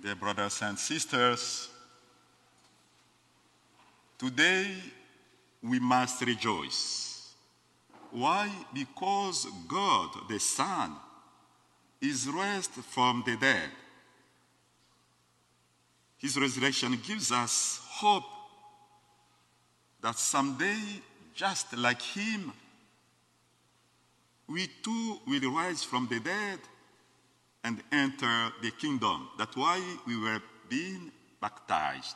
dear brothers and sisters, today we must rejoice. Why? Because God, the Son, is raised from the dead. His resurrection gives us hope that someday, just like him, we too will rise from the dead and enter the kingdom. That's why we were being baptized.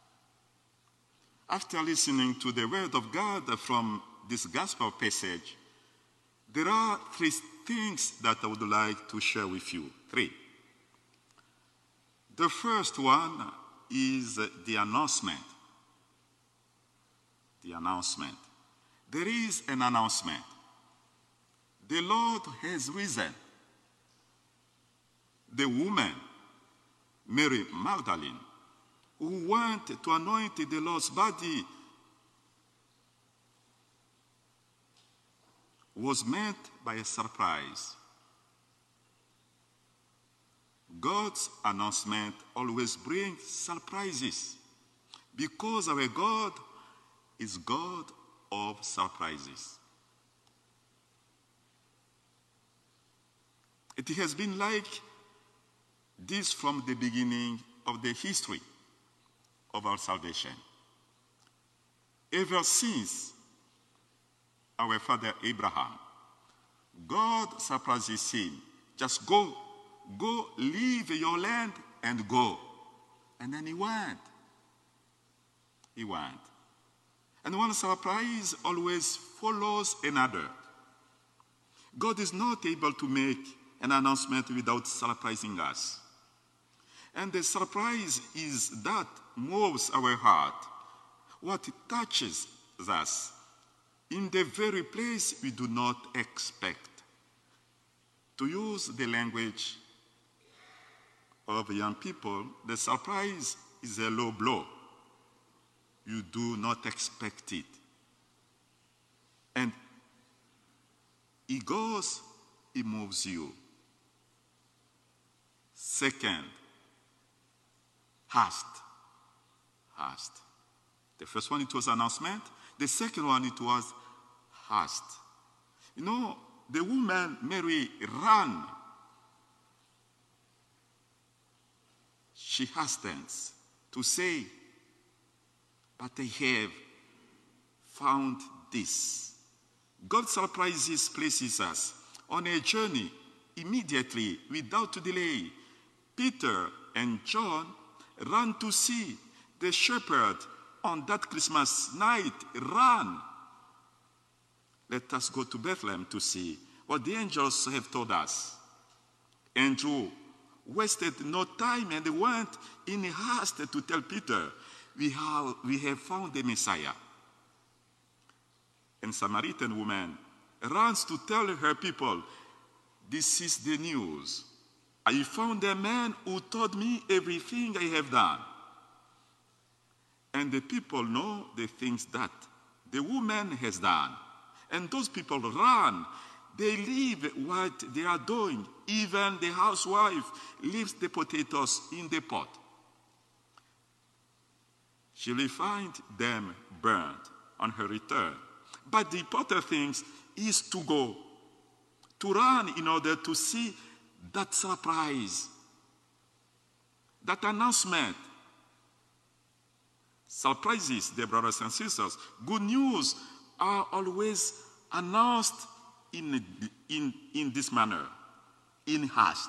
After listening to the word of God from this gospel passage, there are three things that I would like to share with you. Three. The first one is the announcement. The announcement. There is an announcement. The Lord has risen. The woman, Mary Magdalene, who went to anoint the Lord's body, was met by a surprise. God's announcement always brings surprises because our God is God of surprises. It has been like this from the beginning of the history of our salvation. Ever since our father Abraham, God surprises him. Just go, leave your land and go. And then he went. And one surprise always follows another. God is not able to make an announcement without surprising us. And the surprise is that moves our heart, what touches us in the very place we do not expect. To use the language of young people, the surprise is a low blow. You do not expect it. And it goes, it moves you. Second, haste. The first one, it was announcement. The second one, it was haste. You know, the woman, Mary, ran. She hastens to say, but I have found this. God surprises, places us on a journey immediately, without delay. Peter and John ran to see the shepherd on that Christmas night. Ran. Let us go to Bethlehem to see what the angels have told us. Andrew wasted no time and went in haste to tell Peter, we have found the Messiah. And Samaritan woman runs to tell her people, this is the news. I found a man who told me everything I have done. And the people know the things that the woman has done. And those people run. They leave what they are doing. Even the housewife leaves the potatoes in the pot. She will find them burned on her return. But the important thing is to go, to run in order to see that surprise, that announcement. Surprises, dear brothers and sisters. Good news are always announced in this manner, in haste.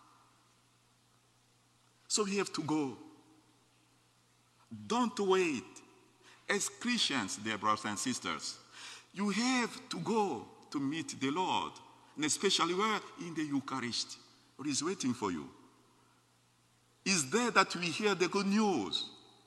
So we have to go. Don't wait. As Christians, dear brothers and sisters, you have to go to meet the Lord, and especially where? In the Eucharist. What is waiting for you? Is there that we hear the good news?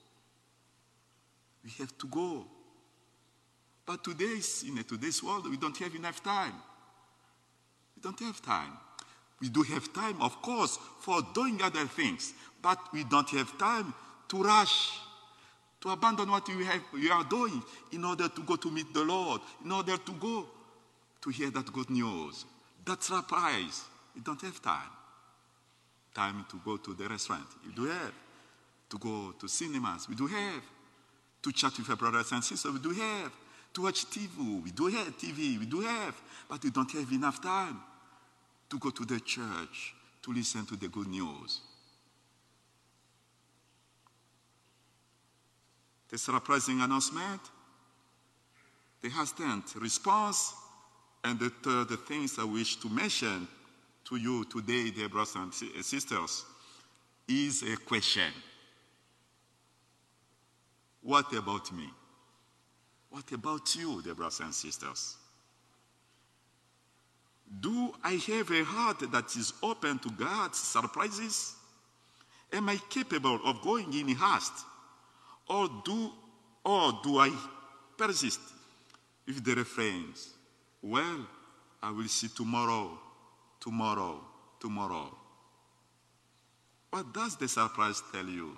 We have to go. But in today's world, we don't have enough time. We don't have time. We do have time, of course, for doing other things, but we don't have time to rush, to abandon what we are doing in order to go to meet the Lord, in order to go to hear that good news, that surprise. We don't have time. time to go to the restaurant. We do have to go to cinemas. We do have to chat with our brothers and sisters. We do have to watch TV. We do have TV. We do have, but we don't have enough time to go to the church to listen to the good news. The surprising announcement, the hesitant response, and the third things I wish to mention to you today, dear brothers and sisters, is a question. What about me? What about you, dear brothers and sisters? Do I have a heart that is open to God's surprises? Am I capable of going in haste? Or do I persist with the refrains? Well, I will see tomorrow, tomorrow, tomorrow. What does the surprise tell you?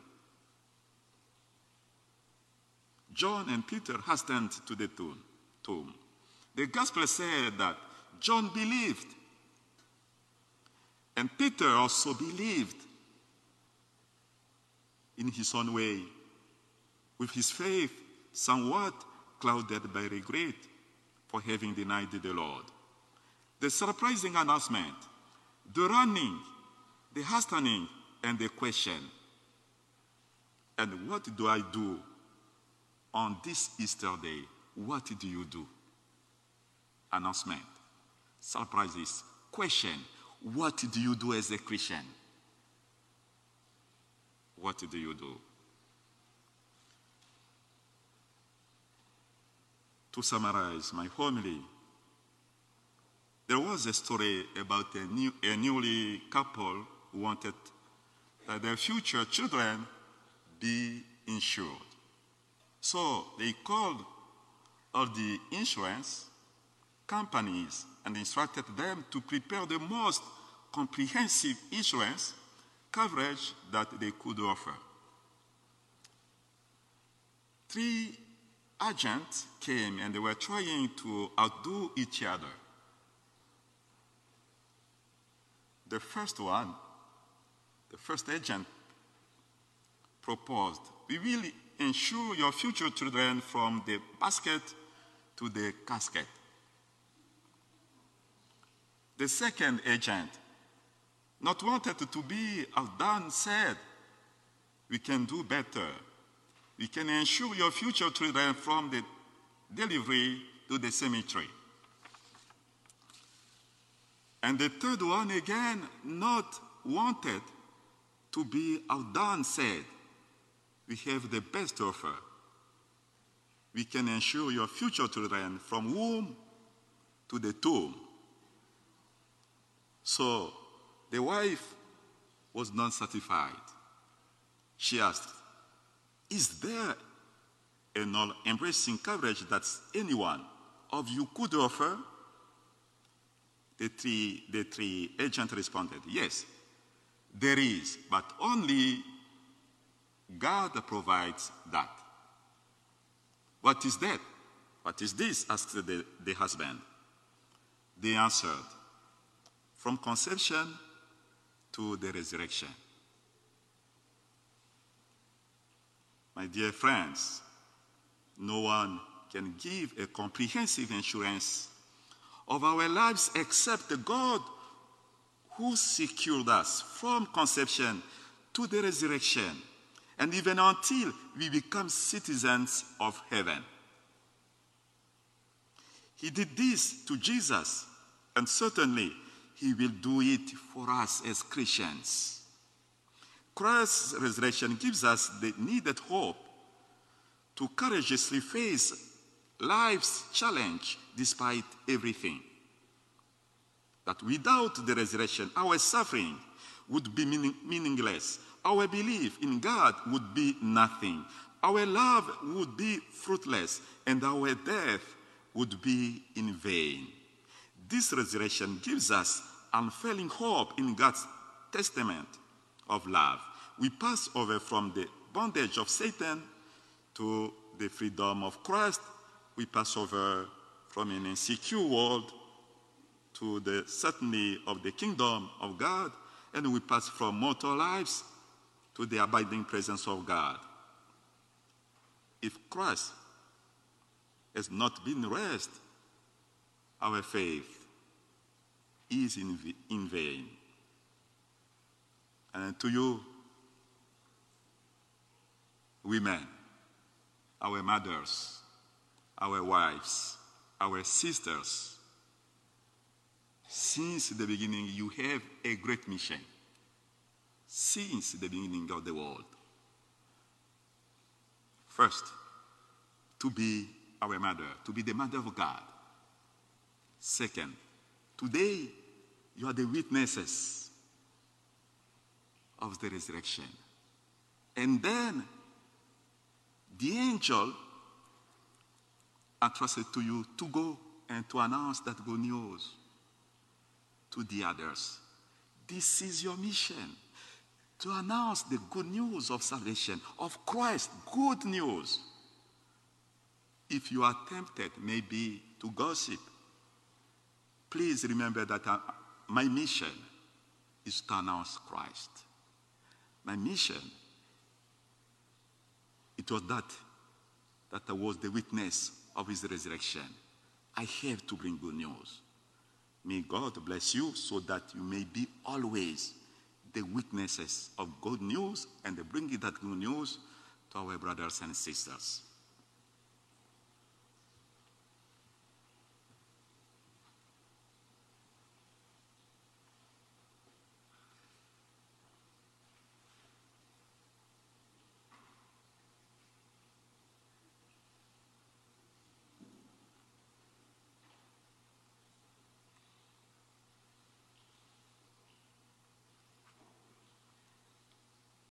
John and Peter hastened to the tomb. The gospel said that John believed, and Peter also believed in his own way, with his faith somewhat clouded by regret for having denied the Lord. The surprising announcement, the running, the hastening, and the question. And what do I do on this Easter day? What do you do? Announcement, surprises, question. What do you do as a Christian? What do you do? To summarize my homily, there was a story about a newly couple who wanted that their future children be insured. So they called all the insurance companies and instructed them to prepare the most comprehensive insurance coverage that they could offer. 3 agents came and they were trying to outdo each other. The first agent proposed, we will insure your future children from the basket to the casket. The second agent, not wanted to be outdone, said, we can do better. We can insure your future children from the delivery to the cemetery. And the third one, again, not wanted to be outdone, said, we have the best offer. We can insure your future children from womb to the tomb. So the wife was not satisfied. She asked, is there an all-embracing coverage that anyone of you could offer? The three agents responded, yes, there is, but only God provides that. What is that? What is this? Asked the husband. They answered, from conception to the resurrection. My dear friends, no one can give a comprehensive insurance of our lives except the God who secured us from conception to the resurrection, and even until we become citizens of heaven. He did this to Jesus, and certainly he will do it for us as Christians. Christ's resurrection gives us the needed hope to courageously face life's challenge despite everything. That without the resurrection, our suffering would be meaningless. Our belief in God would be nothing. Our love would be fruitless, and our death would be in vain. This resurrection gives us unfailing hope in God's testament of love. We pass over from the bondage of Satan to the freedom of Christ. We pass over from an insecure world to the certainty of the kingdom of God. and we pass from mortal lives to the abiding presence of God. If Christ has not been raised, our faith is in vain. And to you, women, our mothers, our wives, our sisters, since the beginning you have a great mission. Since the beginning of the world. First, to be our mother, to be the mother of God. Second, today you are the witnesses of the resurrection. And then the angel entrusted to you to go and to announce that good news to the others. This is your mission, to announce the good news of salvation, of Christ, good news. If you are tempted maybe to gossip, please remember that my mission is to announce Christ. My mission, it was that I was the witness of his resurrection. I have to bring good news. May God bless you so that you may be always the witnesses of good news and bringing that good news to our brothers and sisters.